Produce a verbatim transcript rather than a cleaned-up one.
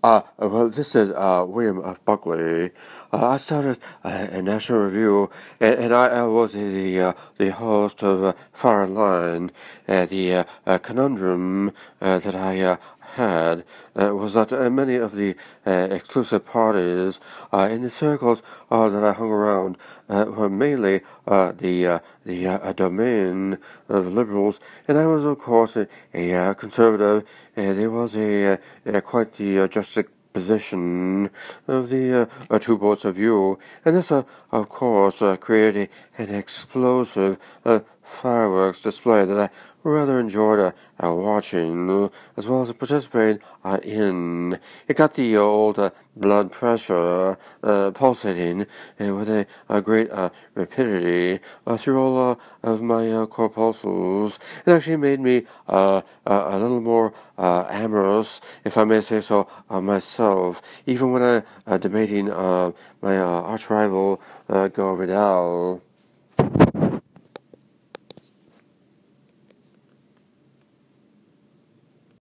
Uh, well, this is uh, William F. Buckley. Uh, I started uh, a National Review, and, and I, I was the uh, the host of uh, Far and Line. Uh, the uh, uh, conundrum uh, that I uh, had uh, was that uh, many of the uh, exclusive parties uh, in the circles uh, that I hung around uh, were mainly uh, the uh, the uh, domain of liberals, and I was, of course, a, a uh, conservative. And there was a, uh, quite the uh, juxtaposition of the uh, uh, two points of view, and this, uh, of course, uh, created an explosive uh, fireworks display that I rather enjoyed uh, uh, watching, uh, as well as participating uh, in. It got the uh, old uh, blood pressure uh, pulsating uh, with a, a great uh, rapidity uh, through all uh, of my uh, corpuscles. It actually made me uh, uh, a little more uh, amorous, if I may say so, uh, myself, even when I uh, debating uh, my uh, arch rival uh, Gore Vidal.